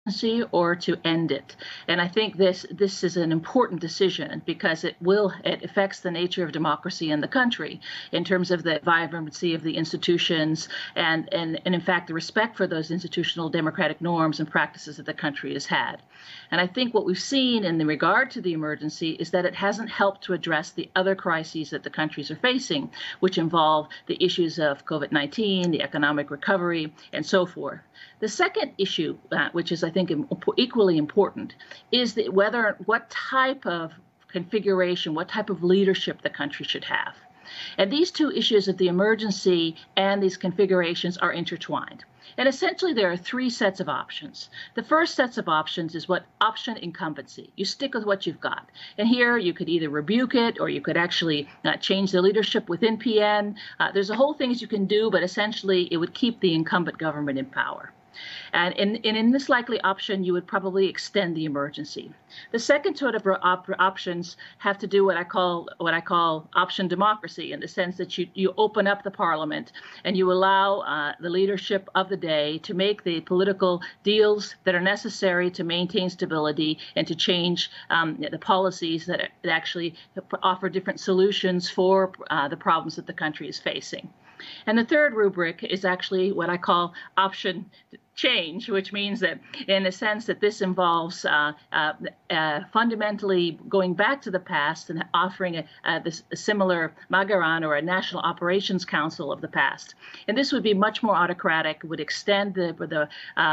or to end it. And I think this is an important decision because it affects the nature of democracy in the country in terms of the vibrancy of the institutions and in fact the respect for those institutional democratic norms and practices that the country has had. And I think what we've seen in the regard to the emergency is that it hasn't helped to address the other crises that the countries are facing, which involve the issues of COVID-19, the economic recovery, and so forth. The second issue, which is, I think, equally important, is that what type of configuration, what type of leadership the country should have. And these two issues of the emergency and these configurations are intertwined. And essentially, there are three sets of options. The first sets of options is what option incumbency. You stick with what you've got. And here you could either rebuke it or you could actually change the leadership within PN. There's a whole things you can do, but essentially it would keep the incumbent government in power. And in this likely option, you would probably extend the emergency. The second sort of options have to do what I call option democracy, in the sense that you open up the parliament and you allow the leadership of the day to make the political deals that are necessary to maintain stability and to change the policies that actually offer different solutions for the problems that the country is facing. And the third rubric is actually what I call option change, which means that in the sense that this involves fundamentally going back to the past and offering a similar Magaran or a National Operations Council of the past. And this would be much more autocratic, would extend the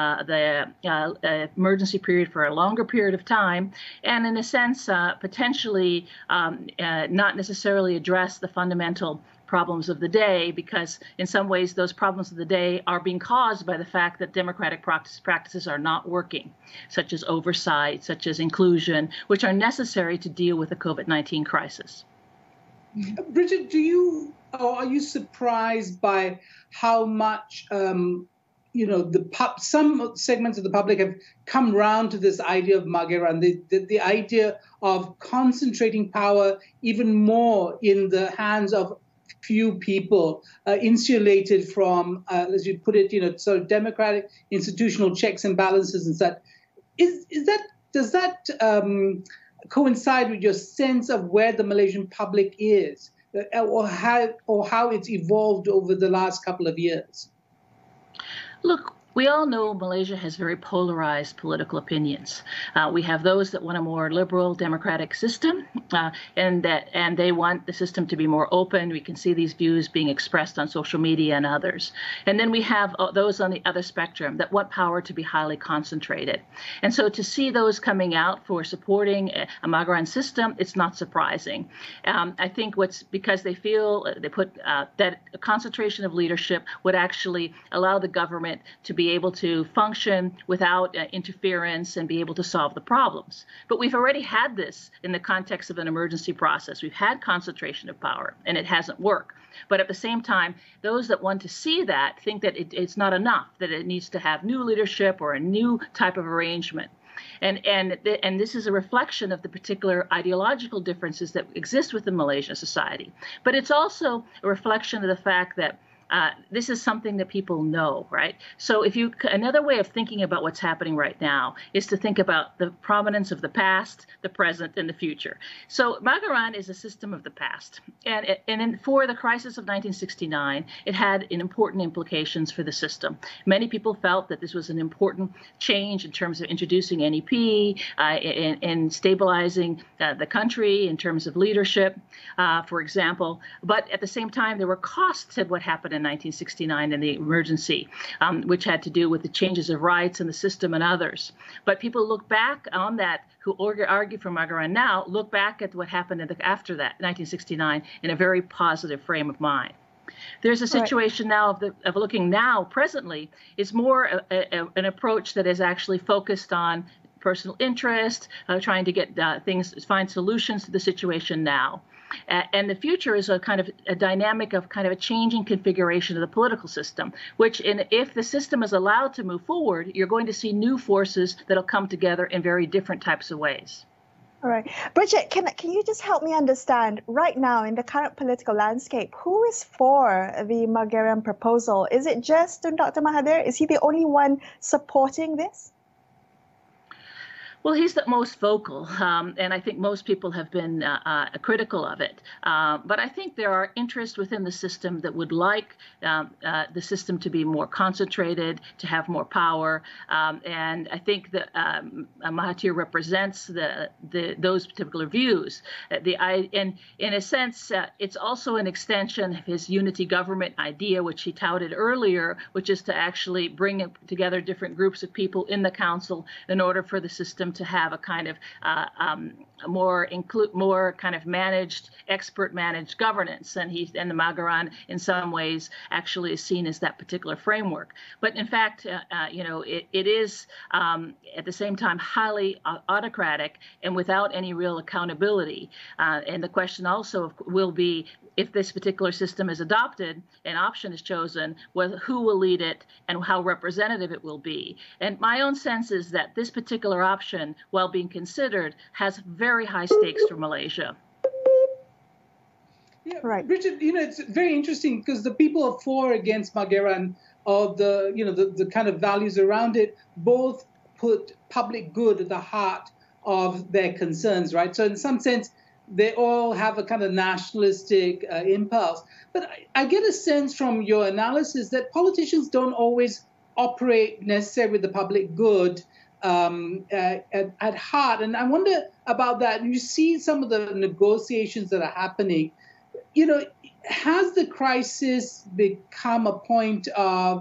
emergency period for a longer period of time, and in a sense, potentially not necessarily address the fundamental problems of the day, because in some ways those problems of the day are being caused by the fact that democratic practices are not working, such as oversight, such as inclusion, which are necessary to deal with the COVID-19 crisis. Bridget, are you surprised by how much some segments of the public have come round to this idea of Magaran, the idea of concentrating power even more in the hands of few people, insulated from, as you put it, sort of democratic institutional checks and balances and such. Does that coincide with your sense of where the Malaysian public is, or how it's evolved over the last couple of years? Look, we all know Malaysia has very polarized political opinions. We have those that want a more liberal democratic system, and they want the system to be more open. We can see these views being expressed on social media and others. And then we have those on the other spectrum that want power to be highly concentrated. And so to see those coming out for supporting a Magaran system, it's not surprising. I think because they feel they put that a concentration of leadership would actually allow the government to be able to function without interference and be able to solve the problems. But we've already had this in the context of an emergency process. We've had concentration of power, and it hasn't worked. But at the same time, those that want to see that think that it's not enough, that it needs to have new leadership or a new type of arrangement. And this is a reflection of the particular ideological differences that exist within Malaysian society. But it's also a reflection of the fact that this is something that people know, right? So another way of thinking about what's happening right now is to think about the prominence of the past, the present, and the future. So Magaran is a system of the past. And for the crisis of 1969, it had important implications for the system. Many people felt that this was an important change in terms of introducing NEP, and stabilizing the country in terms of leadership, for example. But at the same time, there were costs to what happened in 1969 in the emergency, which had to do with the changes of rights in the system and others. But people look back on that, who argue for Magaran now, look back at what happened after that, 1969, in a very positive frame of mind. There's a situation now of looking now, presently, is more an approach that is actually focused on personal interest, trying to get find solutions to the situation now. And the future is a kind of a dynamic of kind of a changing configuration of the political system, which if the system is allowed to move forward, you're going to see new forces that'll come together in very different types of ways. All right. Bridget, can you just help me understand, right now in the current political landscape, who is for the Magaran proposal? Is it just Dr. Mahathir? Is he the only one supporting this? Well, he's the most vocal, and I think most people have been critical of it. But I think there are interests within the system that would like the system to be more concentrated, to have more power, and I think that Mahathir represents those particular views. And in a sense, it's also an extension of his unity government idea, which he touted earlier, which is to actually bring together different groups of people in the council in order for the system to have a kind of more kind of managed, expert managed governance, and the Magaran in some ways actually is seen as that particular framework. But in fact, it is at the same time highly autocratic and without any real accountability. And the question also will be, if this particular system is adopted, an option is chosen, who will lead it and how representative it will be. And my own sense is that this particular option, while being considered, has very high stakes for Malaysia. Yeah, right. Richard, it's very interesting because the people are for or against Magaran, or the kind of values around it, both put public good at the heart of their concerns, right? So in some sense, they all have a kind of nationalistic impulse. But I get a sense from your analysis that politicians don't always operate necessarily with the public good at heart. And I wonder about that. You see some of the negotiations that are happening. Has the crisis become a point of,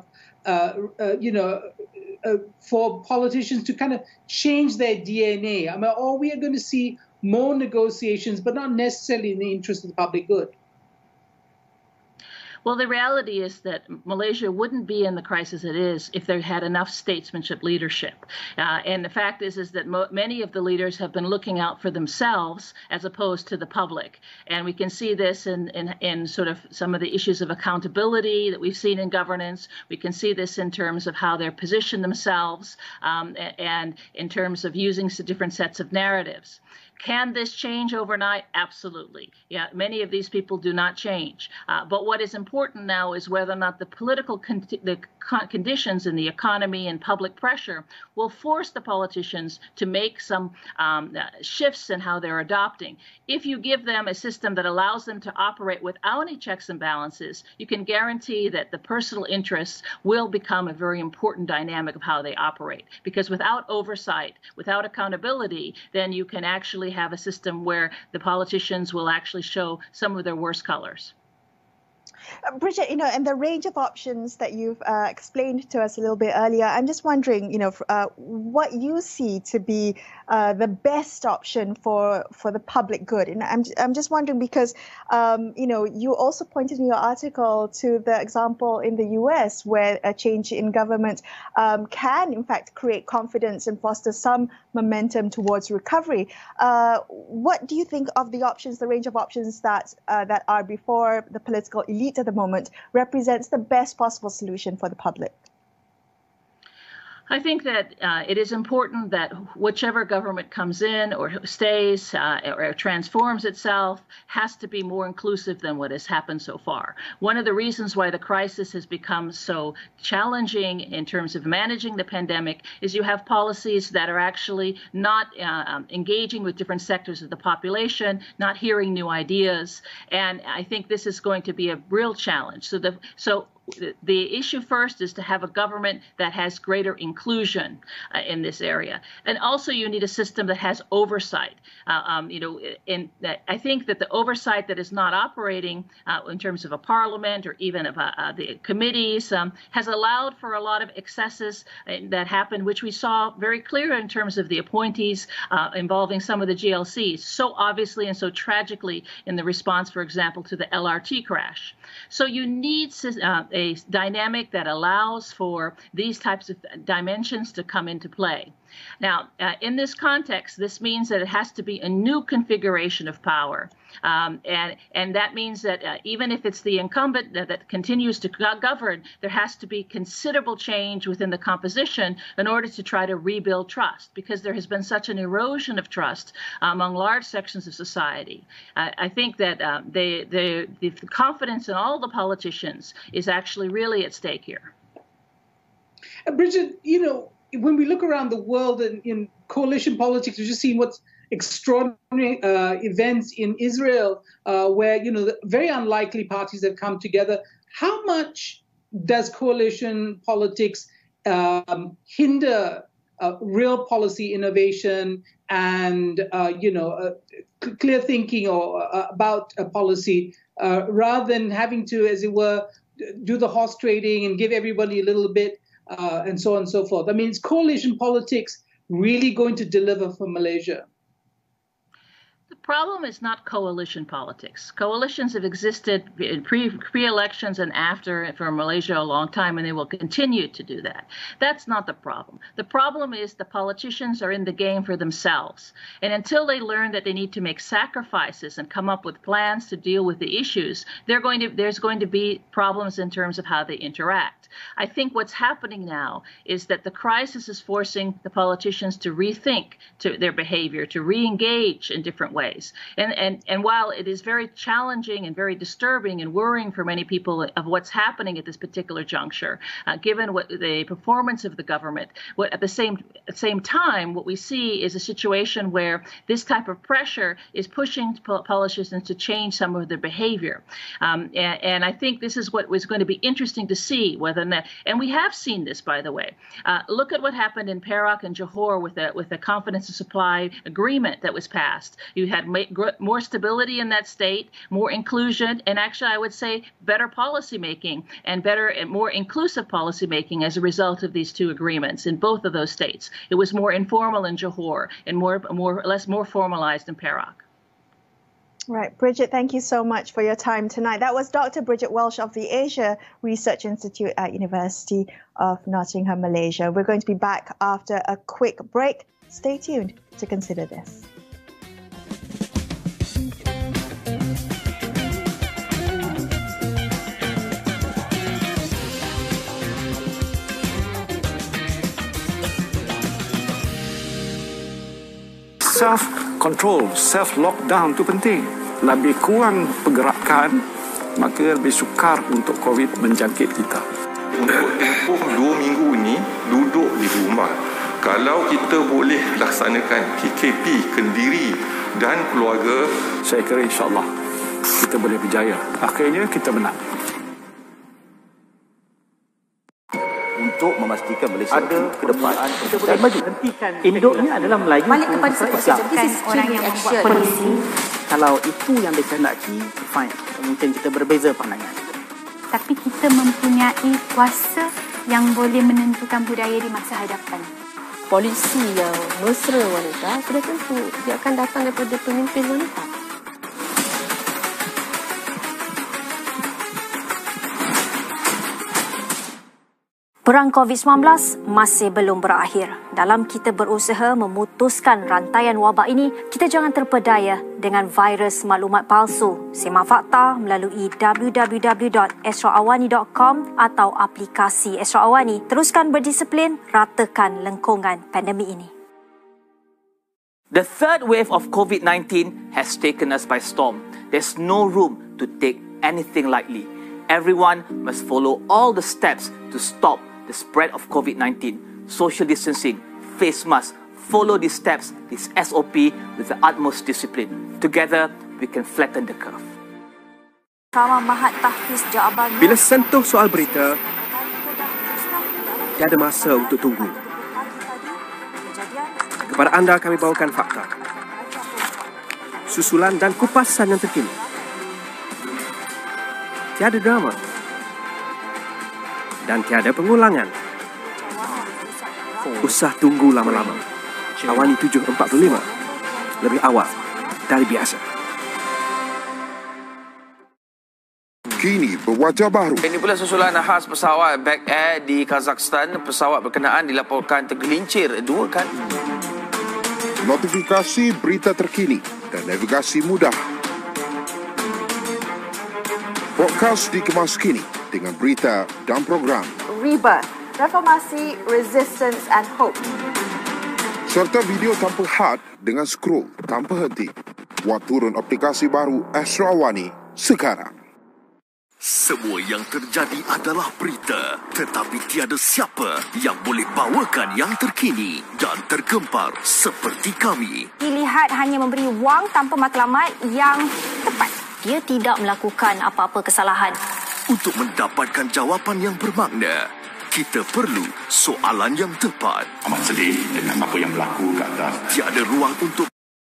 for politicians to kind of change their DNA? I mean, or we are going to see more negotiations, but not necessarily in the interest of the public good? Well, the reality is that Malaysia wouldn't be in the crisis it is if they had enough statesmanship leadership. And the fact is that many of the leaders have been looking out for themselves as opposed to the public. And we can see this in sort of some of the issues of accountability that we've seen in governance. We can see this in terms of how they're positioned themselves and in terms of using different sets of narratives. Can this change overnight? Absolutely. Yeah, many of these people do not change. But what is important now is whether or not the political conditions in the economy and public pressure will force the politicians to make some shifts in how they're adopting. If you give them a system that allows them to operate without any checks and balances, you can guarantee that the personal interests will become a very important dynamic of how they operate. Because without oversight, without accountability, then you can actually have a system where the politicians will actually show some of their worst colors. Bridget, and the range of options that you've explained to us a little bit earlier, I'm just wondering, what you see to be the best option for the public good. And I'm just wondering because, you also pointed in your article to the example in the US where a change in government can, in fact, create confidence and foster some momentum towards recovery. What do you think of the options, the range of options that are before the political elite at the moment represents the best possible solution for the public? I think that it is important that whichever government comes in or stays or transforms itself has to be more inclusive than what has happened so far. One of the reasons why the crisis has become so challenging in terms of managing the pandemic is you have policies that are actually not engaging with different sectors of the population, not hearing new ideas. And I think this is going to be a real challenge. So the issue first is to have a government that has greater inclusion in this area. And also you need a system that has oversight. I think that the oversight that is not operating in terms of a parliament or even of the committees has allowed for a lot of excesses that happened, which we saw very clear in terms of the appointees involving some of the GLCs, so obviously and so tragically in the response, for example, to the LRT crash. So you need a dynamic that allows for these types of dimensions to come into play. Now, in this context, this means that it has to be a new configuration of power. And that means that even if it's the incumbent that continues to govern, there has to be considerable change within the composition in order to try to rebuild trust, because there has been such an erosion of trust among large sections of society. I think that the confidence in all the politicians is actually really at stake here. Bridget, when we look around the world in coalition politics, we've just seen what's extraordinary events in Israel, where the very unlikely parties have come together. How much does coalition politics hinder real policy innovation and clear thinking about a policy, rather than having to, as it were, do the horse trading and give everybody a little bit, and so on and so forth? I mean, is coalition politics really going to deliver for Malaysia? The problem is not coalition politics. Coalitions have existed in pre-elections and after for Malaysia a long time, and they will continue to do that. That's not the problem. The problem is the politicians are in the game for themselves. And until they learn that they need to make sacrifices and come up with plans to deal with the issues, there's going to be problems in terms of how they interact. I think what's happening now is that the crisis is forcing the politicians to rethink their behavior, to re-engage in different ways. And while it is very challenging and very disturbing and worrying for many people of what's happening at this particular juncture, given what the performance of the government, at the same time, what we see is a situation where this type of pressure is pushing politicians to change some of their behavior. And I think this is what was going to be interesting to see whether or not, and we have seen this, by the way. Look at what happened in Perak and Johor with the confidence of supply agreement that was passed. You had more stability in that state, more inclusion, and actually I would say better policymaking and better and more inclusive policymaking as a result of these two agreements in both of those states. It was more informal in Johor and more formalized in Perak. Right. Bridget, thank you so much for your time tonight. That was Dr. Bridget Welsh of the Asia Research Institute at University of Nottingham, Malaysia. We're going to be back after a quick break. Stay tuned to consider this. Self-control, self-lockdown itu penting. Lebih kurang pergerakan, maka lebih sukar untuk COVID menjangkit kita. Untuk tempoh 2 minggu ni, duduk di rumah. Kalau kita boleh laksanakan KKP, Kendiri dan keluarga, saya kira insyaAllah kita boleh berjaya. Akhirnya kita menang. Untuk memastikan Malaysia ada ke depan dan maju. Induknya adalah Melayu. Balik kepada Islam. This is orang yang membuat polisi. Kalau itu yang dikehendaki, fine. Mungkin kita berbeza pandangan. Tapi kita mempunyai kuasa yang boleh menentukan budaya di masa hadapan. Polisi yang mesra wanita sudah tentu dia akan datang daripada pemimpin wanita. Perang COVID-19 masih belum berakhir. Dalam kita berusaha memutuskan rantaian wabak ini, kita jangan terpedaya dengan virus maklumat palsu. Simak fakta melalui www.astroawani.com atau aplikasi Astro Awani. Teruskan berdisiplin, ratakan lengkungan pandemik ini. The third wave of COVID-19 has taken us by storm. There's no room to take anything lightly. Everyone must follow all the steps to stop the spread of COVID-19, social distancing, face mask, follow these steps, this SOP with the utmost discipline. Together, we can flatten the curve. Bila sentuh soal berita, tiada masa untuk tunggu. Kepada anda kami bawakan fakta, susulan dan kupasan yang terkini. Tiada drama. Dan tiada pengulangan. Usah tunggu lama-lama. Awani 7.45 lebih awal dari biasa. Kini berwajah baru. Ini pula susulan khas pesawat Back Air di Kazakhstan. Pesawat berkenaan dilaporkan tergelincir 2 kali. Notifikasi berita terkini dan navigasi mudah. Podcast dikemas kini dengan berita dan program Rebirth, Reformasi, Resistance and Hope. Serta video tanpa had dengan scroll tanpa henti. Buat turun aplikasi baru Astro Awani sekarang. Semua yang terjadi adalah berita, tetapi tiada siapa yang boleh bawakan yang terkini dan tergempar seperti kami. Dilihat hanya memberi wang tanpa matlamat yang tepat. Dia tidak melakukan apa-apa kesalahan. Untuk mendapatkan jawapan yang bermakna, kita perlu soalan yang tepat. Amat sedih dengan apa yang berlaku ke atas. Tiada ruang untuk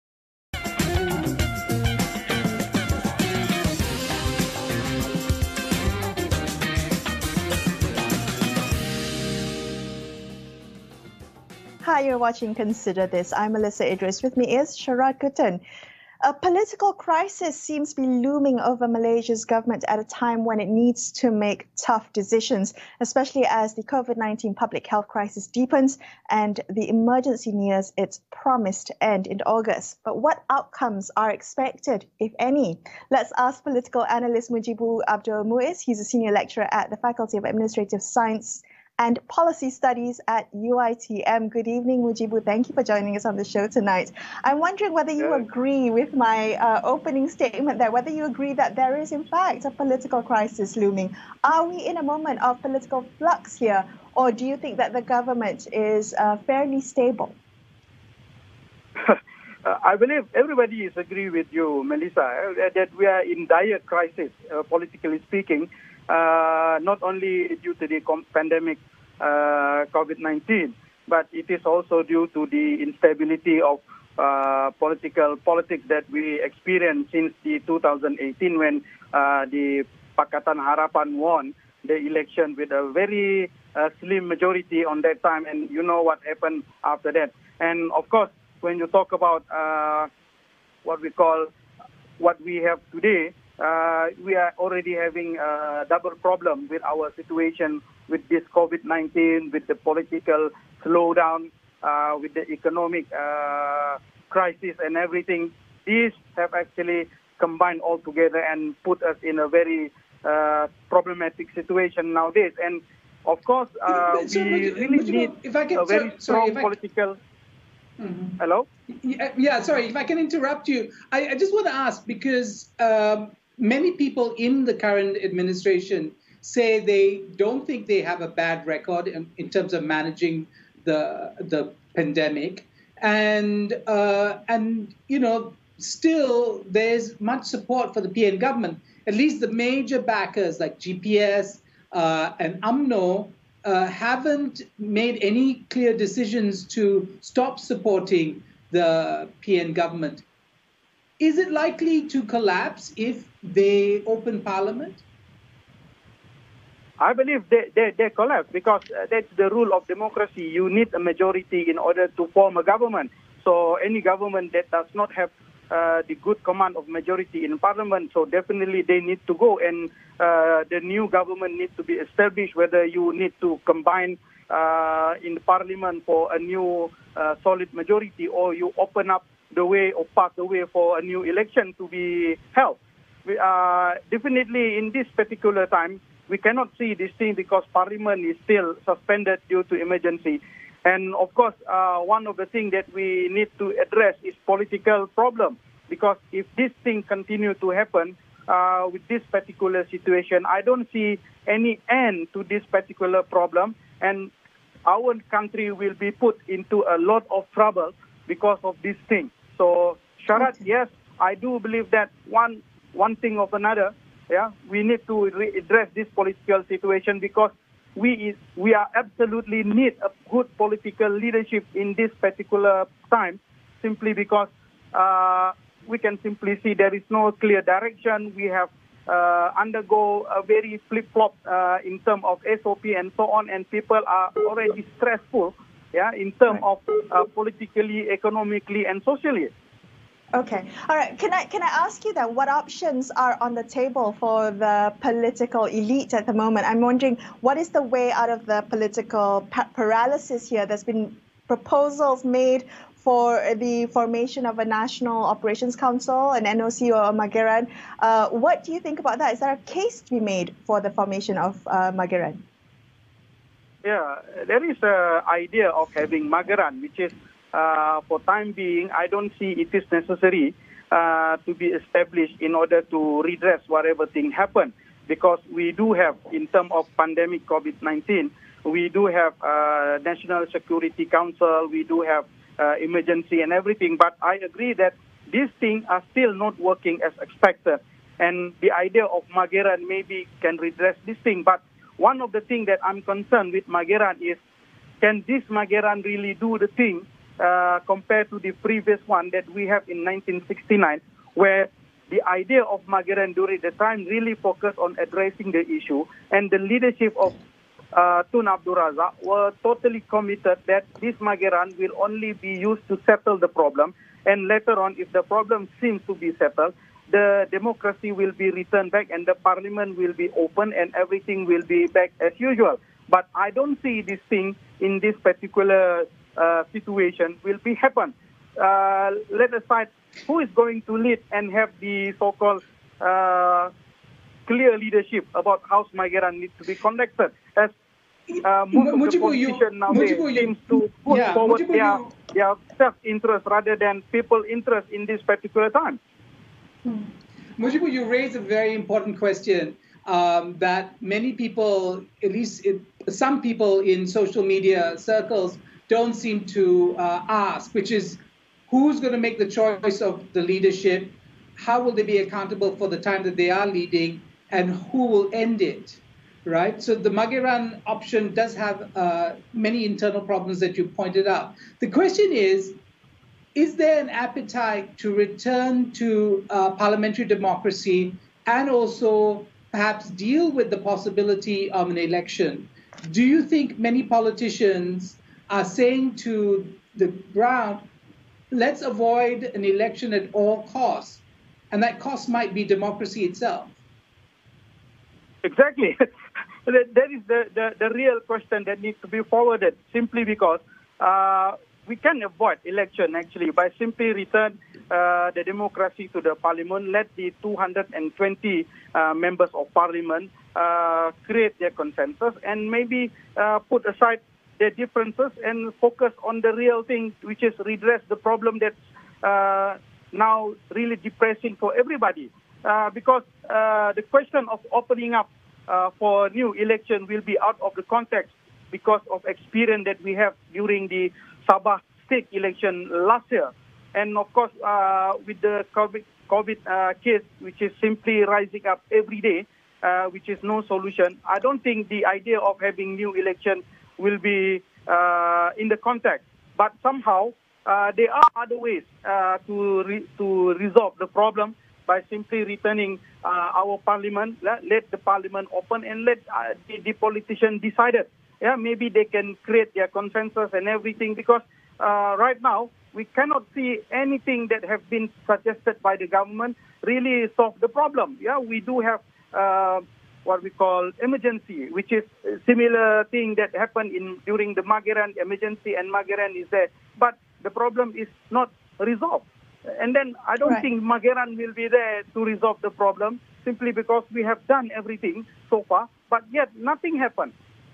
Hi, you're watching Consider This. I'm Melissa Idris. With me is Sharad Kuttan. A political crisis seems to be looming over Malaysia's government at a time when it needs to make tough decisions, especially as the COVID-19 public health crisis deepens and the emergency nears its promised end in August. But what outcomes are expected, if any? Let's ask political analyst Mujibu Abdul Muiz. He's a senior lecturer at the Faculty of Administrative Science and Policy Studies at UiTM. Good evening, Mujibu. Thank you for joining us on the show tonight. I'm wondering whether you agree with my opening statement there, whether you agree that there is, in fact, a political crisis looming. Are we in a moment of political flux here, or do you think that the government is fairly stable? I believe everybody is agree with you, Melissa, that we are in dire crisis, politically speaking. Not only due to the pandemic COVID-19, but it is also due to the instability of politics that we experienced since the 2018 when the Pakatan Harapan won the election with a very slim majority on that time, and you know what happened after that. And of course, when you talk about what we have today, we are already having a double problem with our situation with this COVID-19, with the political slowdown, with the economic crisis and everything. These have actually combined all together and put us in a very problematic situation nowadays. And of course, we really need a very strong political... Mm-hmm. Hello? Yeah, sorry, if I can interrupt you. I just want to ask, because many people in the current administration say they don't think they have a bad record in terms of managing the pandemic, and you know, still there's much support for the PN government. At least the major backers like GPS and UMNO haven't made any clear decisions to stop supporting the PN government. Is it likely to collapse if they open parliament? I believe they collapse because that's the rule of democracy. You need a majority in order to form a government. So any government that does not have the good command of majority in parliament, so definitely they need to go, and the new government needs to be established, whether you need to combine in the parliament for a new solid majority, or you open up the way or path the way for a new election to be held. Definitely in this particular time, we cannot see this thing because parliament is still suspended due to emergency. And of course, one of the things that we need to address is political problem, because if this thing continue to happen with this particular situation, I don't see any end to this particular problem, and our country will be put into a lot of trouble because of this thing. So, Sharad, yes, I do believe that one thing of another, yeah, we need to address this political situation, because we are absolutely need a good political leadership in this particular time, simply because we can simply see there is no clear direction. We have undergo a very flip-flop in terms of SOP and so on, and people are already stressful, yeah, in terms of politically, economically, and socially. Okay. All right. Can I ask you then, what options are on the table for the political elite at the moment? I'm wondering, what is the way out of the political paralysis here? There's been proposals made for the formation of a National Operations Council, an NOC or a Mageran. What do you think about that? Is there a case to be made for the formation of Mageran? Yeah, there is an idea of having Mageran, which is for time being, I don't see it is necessary to be established in order to redress whatever thing happened. because we do have, in terms of pandemic COVID-19, we do have National Security Council, we do have emergency and everything. But I agree that these things are still not working as expected. And the idea of Mageran maybe can redress this thing. But one of the things that I'm concerned with Mageran is, can this Mageran really do the thing compared to the previous one that we have in 1969, where the idea of Mageran during the time really focused on addressing the issue, and the leadership of Tun Abdul Razak were totally committed that this Mageran will only be used to settle the problem, and later on, if the problem seems to be settled, the democracy will be returned back and the parliament will be open and everything will be back as usual. But I don't see this thing in this particular situation will be happen. Let aside who is going to lead and have the so-called clear leadership about how Mageran needs to be conducted. As most of the politicians nowadays seems to put forward their self-interest rather than people interest in this particular time. Mujibu, you raise a very important question that many people, at least some people in social media circles, don't seem to ask, which is who's going to make the choice of the leadership, how will they be accountable for the time that they are leading, and who will end it, right? So the Mageran option does have many internal problems that you pointed out. The question is there an appetite to return to parliamentary democracy and also perhaps deal with the possibility of an election? Do you think many politicians are saying to the ground, let's avoid an election at all costs, and that cost might be democracy itself? Exactly. That is the real question that needs to be forwarded, simply because we can avoid election actually by simply return the democracy to the parliament, let the 220 members of parliament create their consensus and maybe put aside their differences and focus on the real thing, which is redress the problem that's now really depressing for everybody. Because the question of opening up for new election will be out of the context because of experience that we have during the Sabah state election last year. And of course, with the COVID case, which is simply rising up every day, which is no solution, I don't think the idea of having new election will be in the context. But somehow, there are other ways to resolve the problem by simply returning our parliament, let the parliament open and let the politicians decide it. Yeah, maybe they can create their consensus and everything, because right now we cannot see anything that have been suggested by the government really solve the problem. Yeah, we do have what we call emergency, which is a similar thing that happened during the Mageran emergency, and Mageran is there, but the problem is not resolved. And then I don't think Mageran will be there to resolve the problem, simply because we have done everything so far, but yet nothing happened.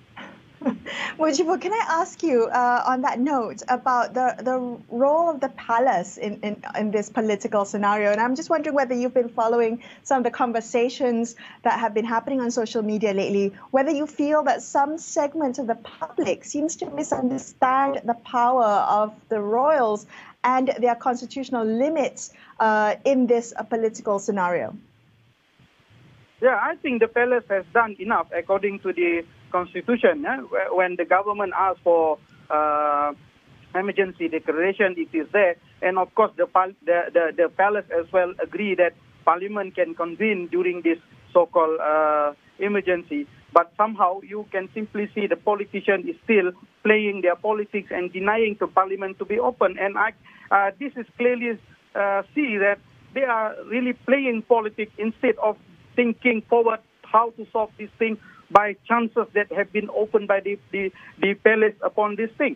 Mujibu, can I ask you on that note about the role of the palace in this political scenario? And I'm just wondering whether you've been following some of the conversations that have been happening on social media lately, whether you feel that some segment of the public seems to misunderstand the power of the royals and their constitutional limits in this political scenario. Yeah, I think the palace has done enough according to the constitution. When the government asks for emergency declaration, it is there. And of course, the palace as well agree that parliament can convene during this so-called emergency. But somehow you can simply see the politician is still playing their politics and denying the parliament to be open. And this is clearly see that they are really playing politics instead of thinking forward how to solve this thing by chances that have been opened by the palace upon this thing.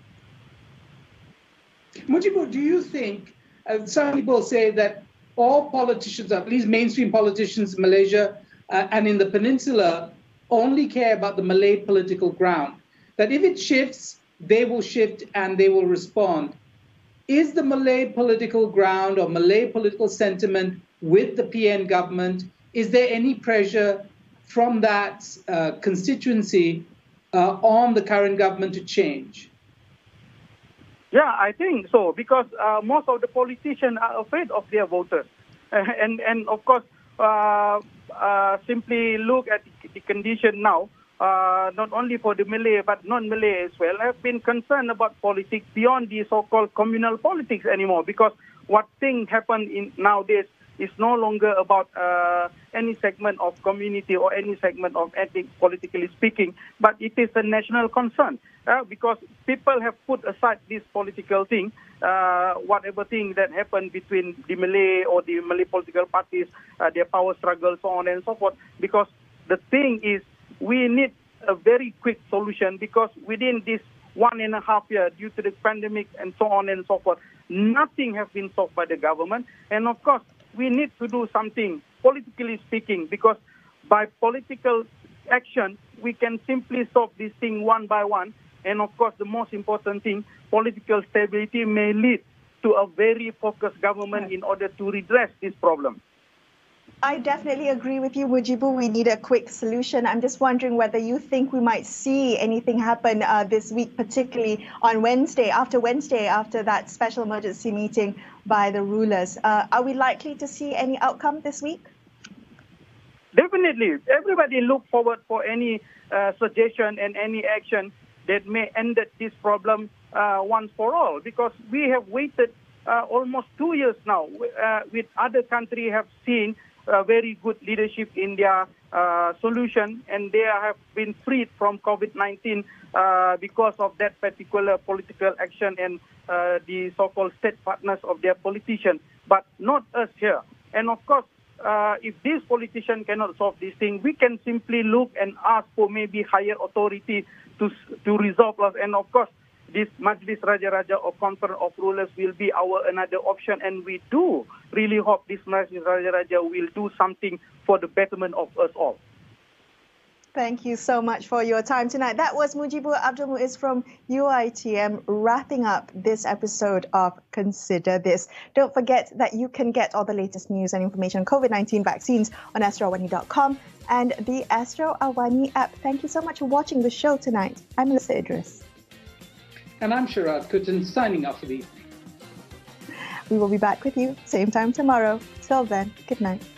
Mujibu, do you think, some people say that all politicians, at least mainstream politicians in Malaysia and in the peninsula, only care about the Malay political ground, that if it shifts, they will shift and they will respond. Is the Malay political ground or Malay political sentiment with the PN government, is there any pressure from that constituency on the current government to change? Yeah, I think so, because most of the politicians are afraid of their voters. And of course, simply look at the condition now, not only for the Malay but non-Malay as well, have been concerned about politics beyond the so-called communal politics anymore, because what things happen in nowadays is no longer about any segment of community or any segment of ethnic, politically speaking, but it is a national concern because people have put aside this political thing, whatever thing that happened between the Malay or the Malay political parties, their power struggle, so on and so forth, because the thing is we need a very quick solution, because within this 1.5 years, due to the pandemic and so on and so forth, nothing has been solved by the government. And of course, we need to do something, politically speaking, because by political action, we can simply solve this thing one by one. And of course, the most important thing, political stability may lead to a very focused government in order to redress this problem. I definitely agree with you, Mujibu. We need a quick solution. I'm just wondering whether you think we might see anything happen this week, particularly on Wednesday, after that special emergency meeting by the rulers. Are we likely to see any outcome this week? Definitely. Everybody look forward for any suggestion and any action that may end this problem once for all, because we have waited almost 2 years now. With other countries have seen very good leadership in their solution, and they have been freed from COVID-19 because of that particular political action and the so-called state partners of their politicians, but not us here. And of course, if these politicians cannot solve this thing, we can simply look and ask for maybe higher authority to resolve us. And of course, this Majlis Raja Raja or Conference of Rulers will be our another option, and we do really hope this Majlis Raja Raja will do something for the betterment of us all. Thank you so much for your time tonight. That was Mujibu Abdul Muiz from UiTM wrapping up this episode of Consider This. Don't forget that you can get all the latest news and information on COVID-19 vaccines on astroawani.com and the Astro Awani app. Thank you so much for watching the show tonight. I'm Melissa Idris. And I'm Sharad Kuttan, signing off for the evening. We will be back with you same time tomorrow. Till then, good night.